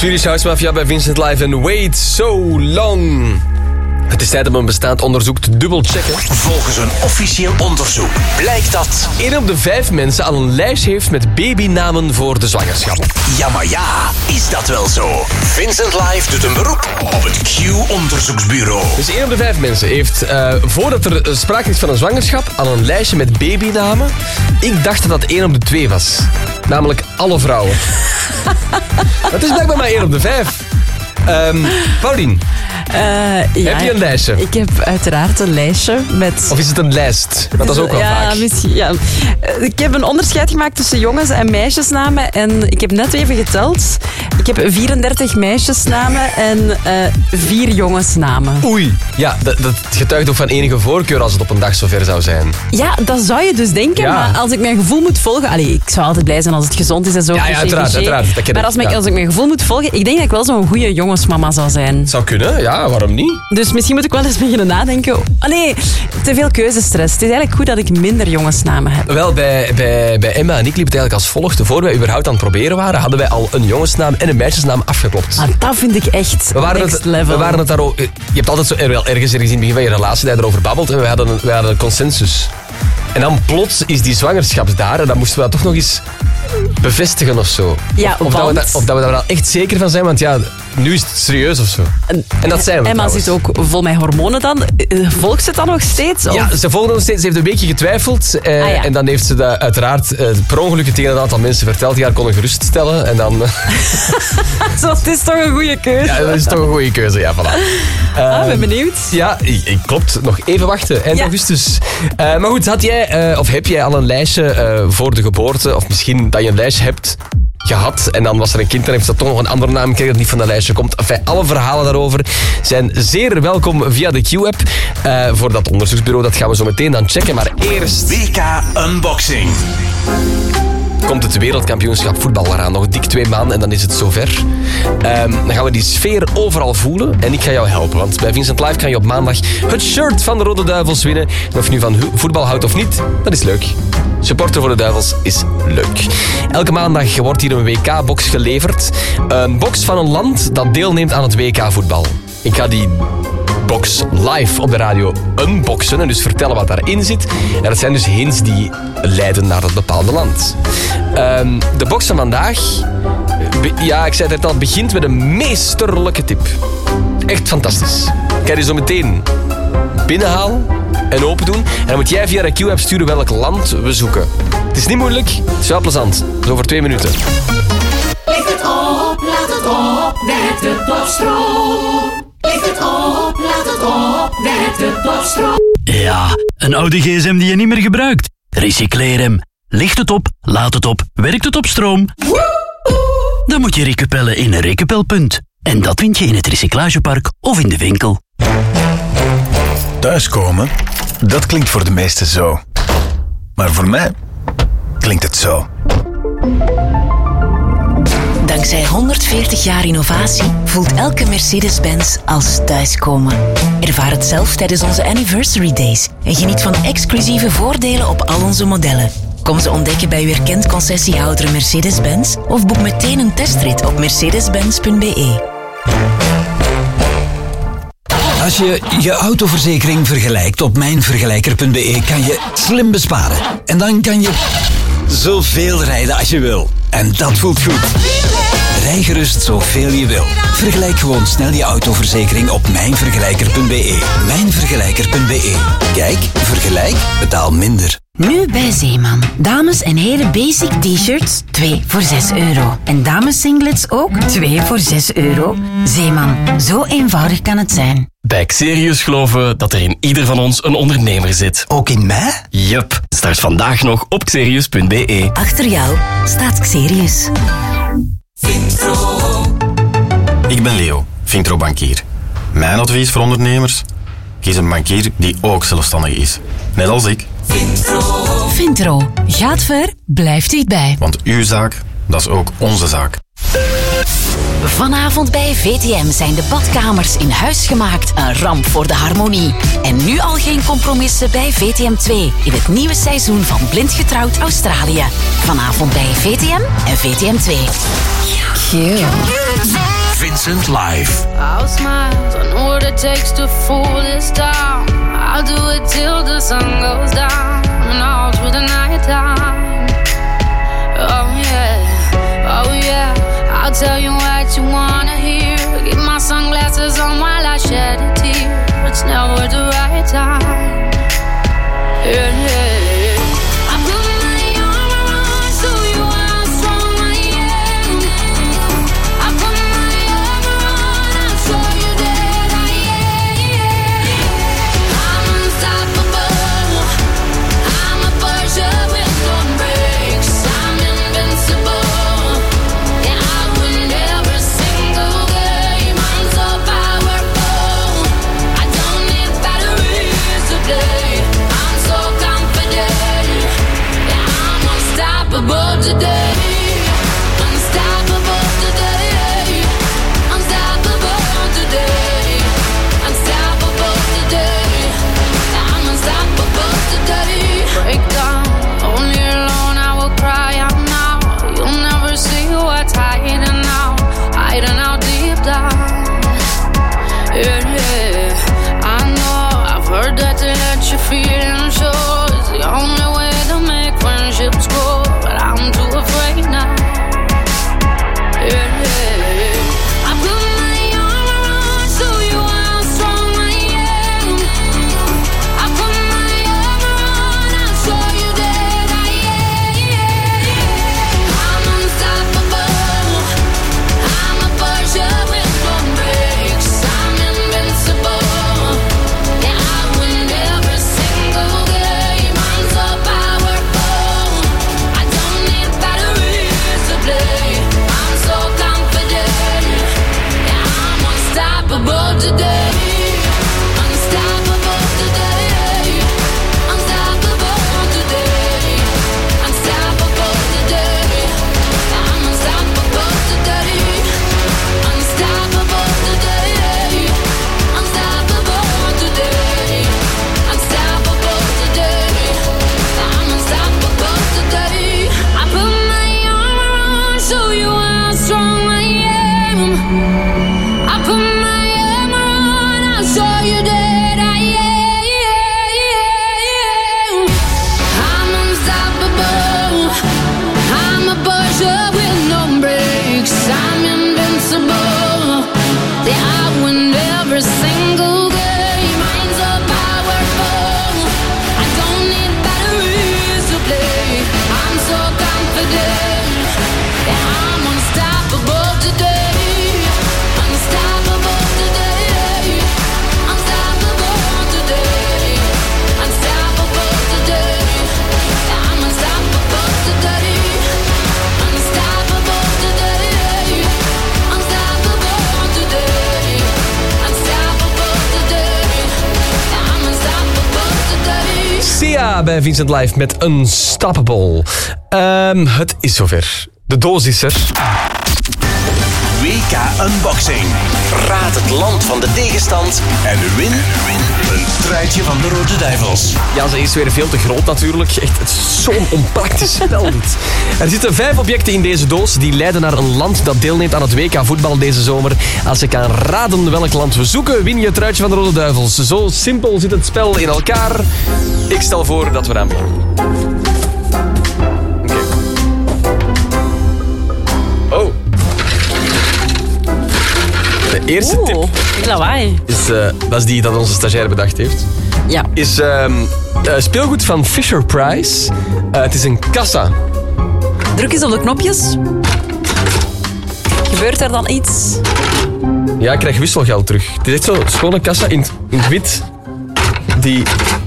Swedish House Mafia bij Vincent Live en Wait So Long. Het is tijd om een bestaand onderzoek te dubbelchecken. Volgens een officieel onderzoek blijkt dat één op de vijf mensen al een lijst heeft met babynamen voor de zwangerschap. Ja, maar ja, is dat wel zo? Vincent Live doet een beroep op het Q-onderzoeksbureau. Dus één op de vijf mensen heeft, uh, voordat er sprake is van een zwangerschap, al een lijstje met babynamen. Ik dacht dat dat één op de twee was. Namelijk alle vrouwen. Dat is blijkbaar maar één op de vijf. Um, Paulien, Uh, ja, heb je een lijstje? Ik heb uiteraard een lijstje met... Of is het een lijst? Want dat is ook wel ja, vaak. Misschien, ja. Ik heb een onderscheid gemaakt tussen jongens- en meisjesnamen. En ik heb net even geteld. Ik heb vierendertig meisjesnamen en uh, vier jongensnamen. Oei. Ja, dat, dat getuigt ook van enige voorkeur als het op een dag zover zou zijn. Ja, dat zou je dus denken. Ja. Maar als ik mijn gevoel moet volgen... Allee, ik zou altijd blij zijn als het gezond is en zo. Ja, ja, cliché, uiteraard, cliché. uiteraard, dat ken ik, Maar als, mijn, ja. als ik mijn gevoel moet volgen... Ik denk dat ik wel zo'n goede jongensmama zou zijn. Zou kunnen, ja, waarom niet? Dus misschien moet ik wel eens beginnen nadenken. Oh nee, te veel keuzestress. Het is eigenlijk goed dat ik minder jongensnamen heb. Wel, bij, bij, bij Emma en ik liep het eigenlijk als volgt. Voor wij überhaupt aan het proberen waren, hadden wij al een jongensnaam en een meisjesnaam afgeklopt. Maar dat vind ik echt We waren, next het, level. we waren het daarover... Je hebt altijd zo, er wel ergens, ergens in het begin van je relatie dat je erover babbelt. En we hadden, een, wij hadden een consensus. En dan plots is die zwangerschap daar. En dan moesten we dat toch nog eens bevestigen of zo. Ja, of, of, dat we want- da- of dat we daar wel echt zeker van zijn. Want ja, nu is het serieus of zo. En, dat zijn we Emma trouwens. zit ook vol met hormonen dan. Eh, Volgt ze het dan nog steeds? Of? Ja, ze volgde nog steeds. Ze heeft een weekje getwijfeld. Eh, Ah, ja. En dan heeft ze dat uiteraard eh, per ongeluk tegen een aantal mensen verteld die haar konden geruststellen. En dan... Zo, het is toch een goede keuze. ja, dat is toch een goede keuze. Ja, voilà. Ah, Eh, ben benieuwd. Ja, ik, ik- klopt. Nog even wachten. Eind Ja. augustus. Eh, maar goed, had jij, eh, of heb jij al een lijstje eh, voor de geboorte? Of misschien dat je een lijstje hebt gehad en dan was er een kind en heeft dat toch nog een andere naam gekregen dat niet van dat lijstje komt. Enfin, alle verhalen daarover zijn zeer welkom via de Q-app. Eh, voor dat onderzoeksbureau, dat gaan we zo meteen dan checken. Maar eerst... W K Unboxing. komt het wereldkampioenschap voetbal eraan. Nog dik twee maanden en dan is het zover. Ehm, dan gaan we die sfeer overal voelen. En ik ga jou helpen. Want bij Vincent Live kan je op maandag het shirt van de Rode Duivels winnen. En of je nu van hu- voetbal houdt of niet, dat is leuk. Supporter voor de Duivels is leuk. Elke maandag wordt hier een W K-box geleverd. Een box van een land dat deelneemt aan het W K-voetbal. Ik ga die box live op de radio unboxen en dus vertellen wat daarin zit. En dat zijn dus hints die leiden naar dat bepaalde land. Ehm, de box van vandaag, be- ja, ik zei het net al, begint met een meesterlijke tip. Echt fantastisch. Ik ga die zo meteen binnenhalen en open doen. En dan moet jij via de Q-app sturen welk land we zoeken. Het is niet moeilijk, het is wel plezant. Het is over twee minuten. Licht het op, laat het op, werkt het op stroom. Licht het op, laat het op, werkt het op stroom. Ja, een oude gsm die je niet meer gebruikt. Recycleer hem. Licht het op, laat het op, werkt het op stroom. Dan moet je recupellen in een recupelpunt. En dat vind je in het recyclagepark of in de winkel. Thuiskomen, dat klinkt voor de meesten zo. Maar voor mij klinkt het zo. Dankzij honderdveertig jaar innovatie voelt elke Mercedes-Benz als thuiskomen. Ervaar het zelf tijdens onze Anniversary Days en geniet van exclusieve voordelen op al onze modellen. Kom ze ontdekken bij uw erkend concessiehouder Mercedes-Benz of boek meteen een testrit op mercedes benz punt b e. Als je je autoverzekering vergelijkt op mijnvergelijker punt b e kan je slim besparen. En dan kan je zoveel rijden als je wil. En dat voelt goed. Rij gerust zoveel je wil. Vergelijk gewoon snel je autoverzekering op mijnvergelijker punt b e. mijnvergelijker punt b e. Kijk, vergelijk, betaal minder. Nu bij Zeeman. Dames en heren basic t-shirts, twee voor zes euro. En dames singlets ook, twee voor zes euro. Zeeman, zo eenvoudig kan het zijn. Bij Xerius geloven we dat er in ieder van ons een ondernemer zit. Ook in mij? Yup. Start vandaag nog op xerius punt b e. Achter jou staat Xerius. Ik ben Leo, Vintro bankier. Mijn advies voor ondernemers? Kies een bankier die ook zelfstandig is. Net als ik. Vintro. Gaat ver, blijft dichtbij. Want uw zaak, dat is ook onze zaak. Vanavond bij V T M zijn de badkamers in huis gemaakt een ramp voor de harmonie. En nu al geen compromissen bij V T M twee in het nieuwe seizoen van Blind Getrouwd Australië. Vanavond bij V T M en V T M twee. Cute. Vincent Live. I'll smile, I know what it takes to fool this town. I'll do it till the sun goes down and all through the night time. Oh yeah, oh yeah, I'll tell you what you wanna hear. Keep my sunglasses on while I shed a tear. It's never the right time. Yeah, yeah. I put my arm around, show you how strong I am. I put my arm around, I'll show you that I am. I'm unstoppable. I'm a Porsche with no brakes. I'm invincible. Yeah, I win every single game. I'm so powerful. I don't need batteries to play. I'm so confident. Yeah, I'm unstoppable today. Unstoppable today. Unstoppable today. Unstoppable today. Yeah, I'm unstoppable today. Break down, only alone I will cry out now. You'll never see what's hiding out, hiding out deep down. Yeah, yeah, I know, I've heard that to let you feel and show is the only way to make friendships grow, but I'm too afraid now. Yeah, yeah, I put my arm around, show you how strong I am. I put my arm around, I'll show you that I am. I'm unstoppable. I'm a Porsche with no brakes. I'm invincible. Yeah, I win every single game. I'm so powerful. I don't need batteries to play. I'm so confident. Yeah, I'm unstoppable today. Unstoppable today. Unstoppable today. Unstoppable today. I'm unstoppable today. Unstoppable today. Unstoppable today. Unstoppable today. I'm unstoppable today. I put my arm around, show you how strong I am. I put my arm around, I'll show you that I am. I'm unstoppable. I'm a Porsche with no brakes. I'm invincible. Yeah, I win every single game. I'm so powerful. I don't need batteries to play. I'm so confident. Yeah, I'm unstoppable today. Unstoppable today. Unstoppable today. Unstoppable today. Yeah, I'm unstoppable today. Unstoppable today. Unstoppable today. Unstoppable today. Yeah, I'm unstoppable today. Sia bij Vincent Live met Unstoppable. Ehm, het is zover. De doos is er. W K Unboxing. Raad het land van de tegenstand en win een truitje van de Rode Duivels. Ja, ze is weer veel te groot natuurlijk. Echt, het is zo'n onpraktisch spel dit. Er zitten vijf objecten in deze doos die leiden naar een land dat deelneemt aan het W K voetbal deze zomer. Als je kan raden welk land we zoeken, win je het truitje van de Rode Duivels. Zo simpel zit het spel in elkaar. Ik stel voor dat we eraan beginnen. Oké. Oh. De eerste Oeh, tip lawaai. is, uh, dat is die dat onze stagiair bedacht heeft. Ja. Is um, uh, speelgoed van Fisher Price. Uh, het is een kassa. Druk eens op de knopjes. Gebeurt er dan iets? Ja, ik krijg wisselgeld terug. Het is echt zo'n schone kassa in, in het wit. Die...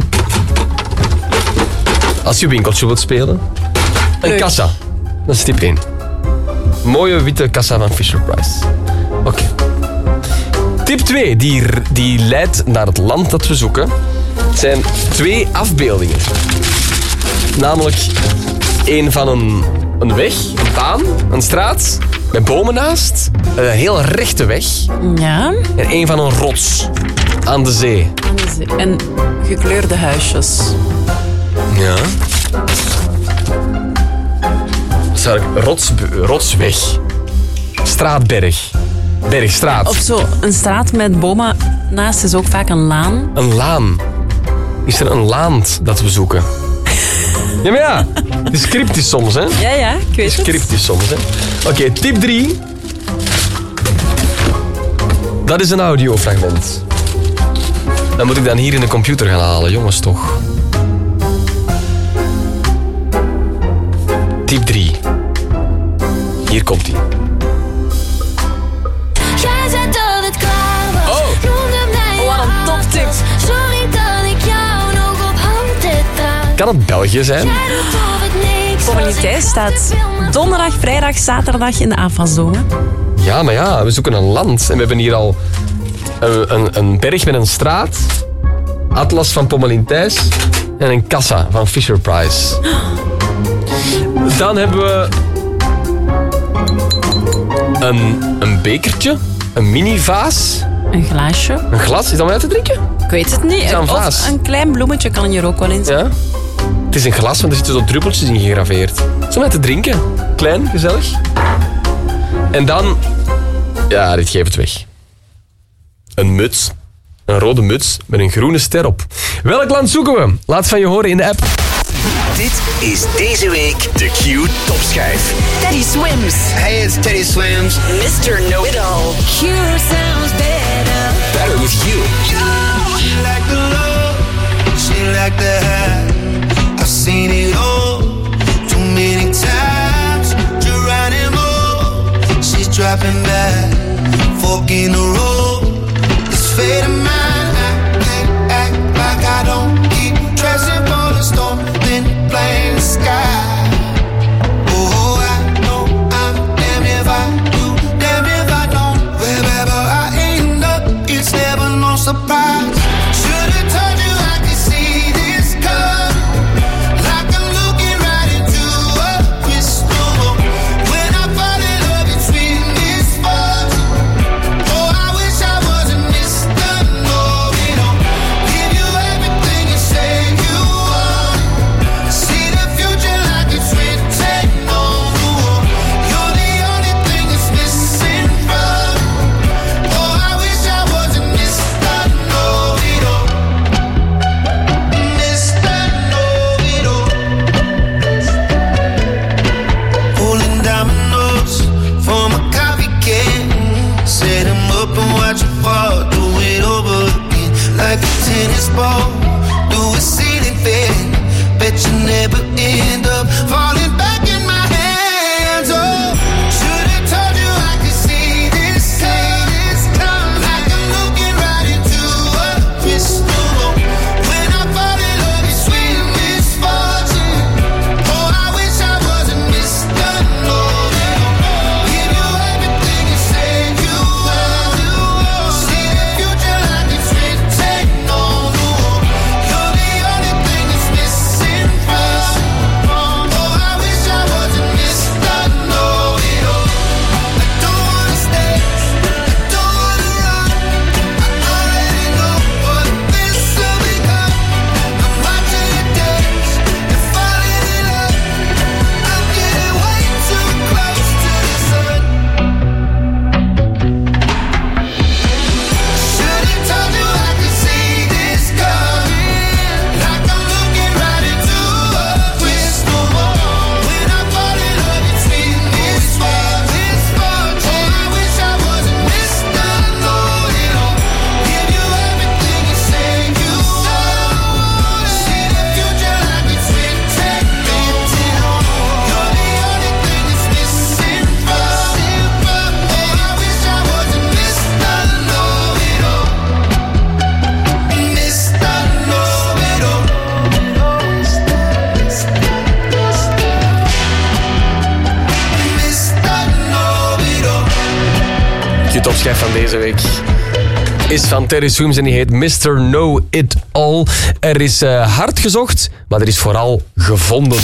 Als je winkeltje wilt spelen. Een Leuk. kassa. Dat is tip één. Mooie witte kassa van Fisher Price. Oké. Okay. Tip twee, die, die leidt naar het land dat we zoeken. Het zijn twee afbeeldingen. Namelijk één van een, een weg, een baan, een straat, met bomen naast. Een heel rechte weg. Ja. En één van een rots aan de zee. Aan de zee. En gekleurde huisjes. Ja. Zou ik rots, rotsweg. Straatberg. Bergstraat. Of zo, een straat met bomen naast is ook vaak een laan. Een laan. Is er een laand dat we zoeken? Ja, maar ja. Het is cryptisch soms, hè? Ja, ja, ik weet het. het. is cryptisch soms, hè? Oké, okay, tip drie. Dat is een audiofragment. Dan moet ik dan hier in de computer gaan halen, jongens, toch? Tip drie. Hier komt hij. Jij zei dat het klaar was. Oh. Noemde mij Oh, wat een toptip. Sorry dat ik jou nog op handen draag. Kan het België zijn? Jij doet of het niks was. Communiteit staat donderdag, vrijdag, zaterdag in de afwasdome. Ja, maar ja, we zoeken een land. En we hebben hier al een, een, een berg met een straat. Atlas van Pommelien-Thijs. En een kassa van Fisher-Price. Dan hebben we een, een bekertje. Een mini-vaas. Een glaasje. Een glas, is dat om uit te drinken? Ik weet het niet. Is dat een Of vaas? een klein bloemetje kan hier ook wel in zitten. Ja. Het is een glas, want er zitten zo druppeltjes in gegraveerd. Zo met te drinken. Klein, gezellig. En dan... Ja, dit geeft het weg. Een muts. Een rode muts met een groene ster op. Welk land zoeken we? Laat van je horen in de app. Dit is deze week de Q Topschijf. Teddy Swims. Hey, it's Teddy Swims. mister Know-It-All. Q sounds better. Better with you. She like the love, she like the high. I've seen it all too many times. Geronimo, she's dropping back, fork in the road. It's fate of mine. I can't act like I don't keep dressing for the storm, then playing the sky. Oh, I know I'm damned if I do, damned if I don't. Wherever I end up, it's never no surprise. Should've told you I could see this coming. Like I'm looking right into a crystal ball. When I fall in love, it's with misfortune. Oh, I wish I wasn't Mister Know-It-All. Give you everything you say you want. See the future like it's written on the wall. You're the only thing that's missing from me. Oh, I wish I wasn't Mister Know-It-All. Mister Know-It-All. Pulling dominoes from a coffee can. Set 'em up and watch 'em fall. Do it over again like a tennis ball. Do a ceiling fan. Bet you never end up falling back in my hands. Oh, should've told you I could see this coming. Like I'm looking right into a crystal ball. When I fall in love, it's sweet misfortune. Oh, I wish I wasn't Mister Know-It-All. Give you everything you say you want. See the future like it's written on the wall. You're the only thing that's missing from me. Oh, I wish I wasn't Mister Know-It-All. I don't wanna stay, I don't wanna run. I already know what this will become. I'm watching you dance and falling in love. I'm getting way too close to the sun. Should've told you I could see this coming. Like I'm looking right into a crystal ball. When I fall in love, it's with misfortune. Oh, I wish I wasn't Mister Know-It-All. Give you everything you say you want. See the future like it's written on the wall. You're the only thing that's missing from me. Oh, I wish I wasn't Mister Know-It-All. Mister Know-It-All. Mister Know-It-All. Q-topschijf van deze week is van Terry Swims en die heet mister Know-It-All. Er is uh, hard gezocht, maar er is vooral gevonden.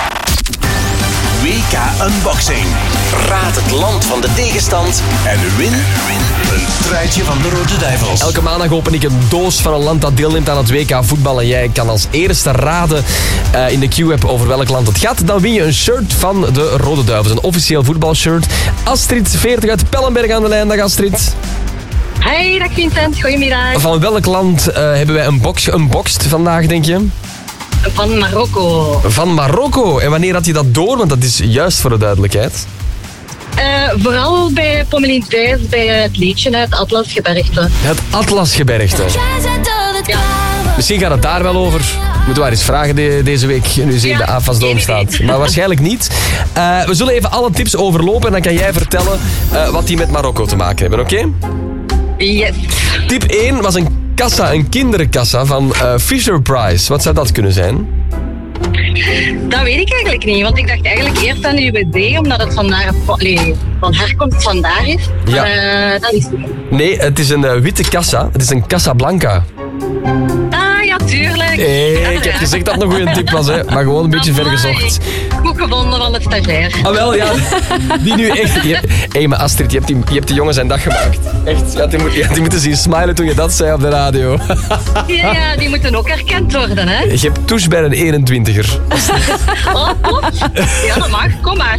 W K Unboxing. Raad het land van de tegenstand en win een truitje van de Rode Duivels. Elke maandag open ik een doos van een land dat deelneemt aan het W K voetbal. En jij kan als eerste raden uh, in de Q-app over welk land het gaat. Dan win je een shirt van de Rode Duivels. Een officieel voetbalshirt. Astrid veertig uit Pellenberg aan de lijn. Dag Astrid. Hey, dag Vincent. Goedemiddag. Van welk land uh, hebben wij een box geunboxed vandaag, denk je? Van Marokko. Van Marokko. En wanneer had je dat door? Want dat is juist voor de duidelijkheid. Uh, vooral bij Pommelien Thijs, bij het liedje uit Atlasgebergte. Het Atlasgebergte. Ja. Misschien gaat het daar wel over. Moeten we maar eens vragen de, deze week, nu ze in de A F A S-Dome staat. Maar waarschijnlijk niet. Uh, we zullen even alle tips overlopen en dan kan jij vertellen uh, wat die met Marokko te maken hebben, oké? Okay? Yes. Tip één was een kassa, een kinderkassa van uh, Fisher Price. Wat zou dat kunnen zijn? Dat weet ik eigenlijk niet, want ik dacht eigenlijk eerst aan uw idee, omdat het van, daar, nee, van herkomst vandaar is. Ja. Maar uh, dat is niet. Nee, het is een uh, witte kassa. Het is een Casablanca. Ah, ja, tuurlijk. Hey, ik heb gezegd dat het een goede tip was, hè. Maar gewoon een beetje vergezocht. Goed gevonden van de stagiair. Ah, wel, ja. Die nu echt... Hé, hey, maar Astrid, je hebt, die, je hebt die jongen zijn dag gemaakt. Echt, ja, die, moet, ja, die moeten zien smilen toen je dat zei op de radio. Ja, ja, die moeten ook herkend worden, hè. Je hebt touche bij een eenentwintiger. Oh, oh. Ja, dat mag. Kom maar.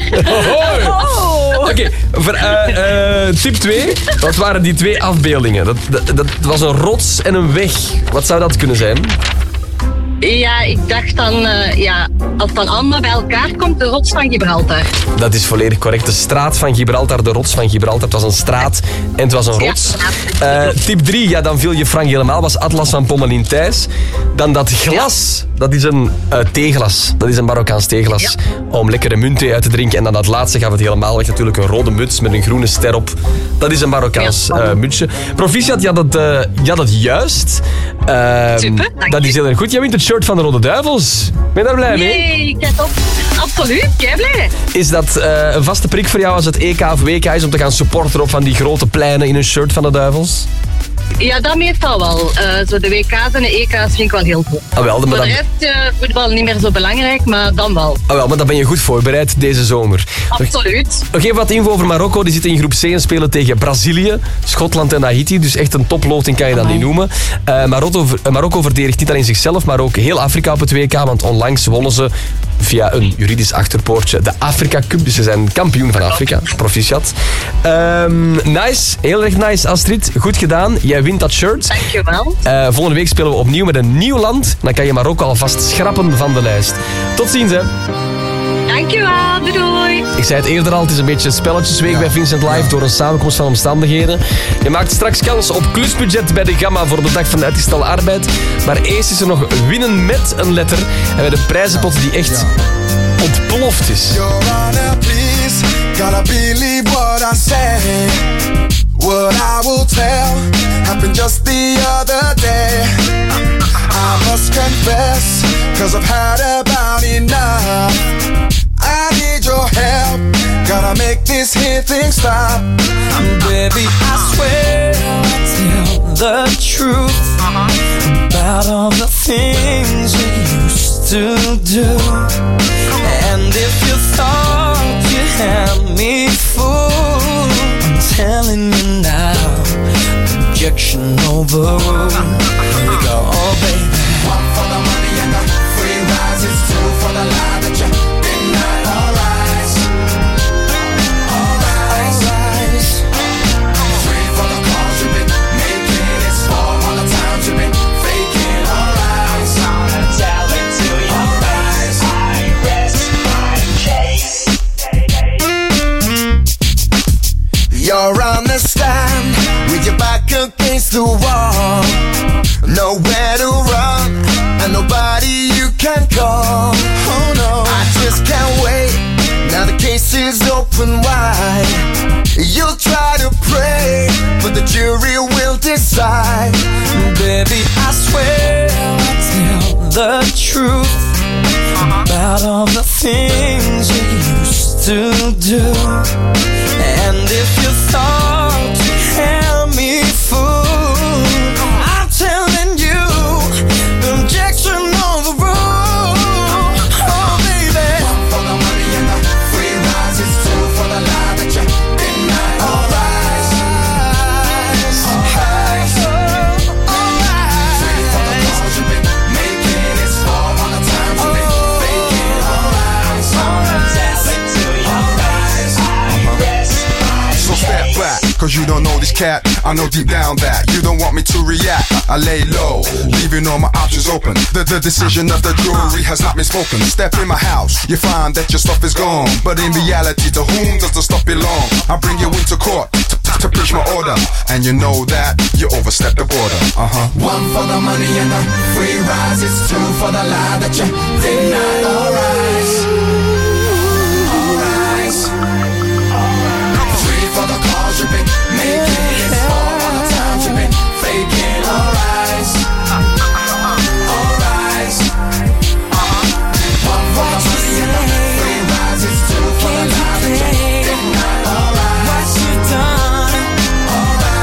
Oh. Oké, okay, uh, uh, tip twee. Wat waren die twee afbeeldingen? Dat, dat, dat was een rots en een weg. Wat zou dat kunnen zijn? Ja, ik dacht dan, uh, ja, als dan allemaal bij elkaar komt, de rots van Gibraltar. Dat is volledig correct. De straat van Gibraltar, de rots van Gibraltar. Het was een straat en het was een rots. Uh, tip drie, ja, dan viel je Frank helemaal, was Atlas van Pommelien Thijs. Dan dat glas, dat is een uh, theeglas. Dat is een Marokkaans theeglas ja. om lekkere muntthee uit te drinken. En dan dat laatste gaf het helemaal weg. Natuurlijk een rode muts met een groene ster op. Dat is een Marokkaans uh, mutsje. Proficiat, je had het, uh, je had het juist. Uh, Super, dank Dat je. is heel erg goed. Jij wint het shirt van de Rode Duivels. Ben je daar blij mee? Nee, kijk op. Absoluut, kei blij. Is dat uh, een vaste prik voor jou als het E K of W K is om te gaan supporteren op van die grote pleinen in een shirt van de Duivels? Ja, dat meestal wel. Uh, zo de W K's en de E K's vind ik wel heel goed. Ah, wel, Voor maar de dan... rest, uh, voetbal niet meer zo belangrijk, maar dan wel. Ah, wel, maar dan ben je goed voorbereid deze zomer. Absoluut. Nog even wat info over Marokko. Die zitten in groep C en spelen tegen Brazilië, Schotland en Haiti. Dus echt een toploting kan je dat niet noemen. Uh, Marokko, Marokko verdedigt niet alleen zichzelf, maar ook heel Afrika op het W K. Want onlangs wonnen ze via een juridisch achterpoortje de Afrika Cup. Dus ze zijn kampioen van Afrika. Proficiat. Um, nice. Heel erg nice, Astrid. Goed gedaan. Jij wint dat shirt. Dankjewel. Uh, volgende week spelen we opnieuw met een nieuw land. Dan kan je Marokko alvast schrappen van de lijst. Tot ziens, hè. Dankjewel. Doei doei. Ik zei het eerder al, het is een beetje spelletjesweek ja. bij Vincent Live ja. door een samenkomst van omstandigheden. Je maakt straks kans op klusbudget bij de Gamma voor de dag van de uitgestelde arbeid. Maar eerst is er nog winnen met een letter. En bij de prijzenpot die echt ja. ontploft is. Your Honor, please, gotta believe what I say. What I will tell happened just the other day. I must confess, cause I've had about enough. I need your help, gotta make this here thing stop. Baby, I swear I'll tell the truth about all the things we used to do. And if you thought you had me fooled, I'm telling you now, objection overruled. Here we go, oh baby. One for the money and the free rise, it's two for the lie that you deny. All right, all right, three for the calls you've been making, it's four all the times you've been faking. All right, I'm gonna tell it to you. All right, I rest my case. You're on the stand with your back against the wall, nowhere to run and nobody you can call. Oh no, I just can't wait. Now the case is open wide. You'll try to pray, but the jury will decide. Baby, I swear I'll tell the truth about all the things you used to do. And if you thought you had me fooled, I'm telling you, objection overruled. Oh baby, one for the money and the free rise, it's two for the lie that you deny. All right, cause you don't know this cat. I know deep down that you don't want me to react. I lay low, leaving all my options open. The, the decision of the jury has not been spoken. Step in my house, you find that your stuff is gone. But in reality, to whom does the stuff belong? I bring you into court to, to, to preach my order. And you know that you overstepped the border. Uh-huh. One for the money and the free rise. It's two for the lie that you did not. Alright.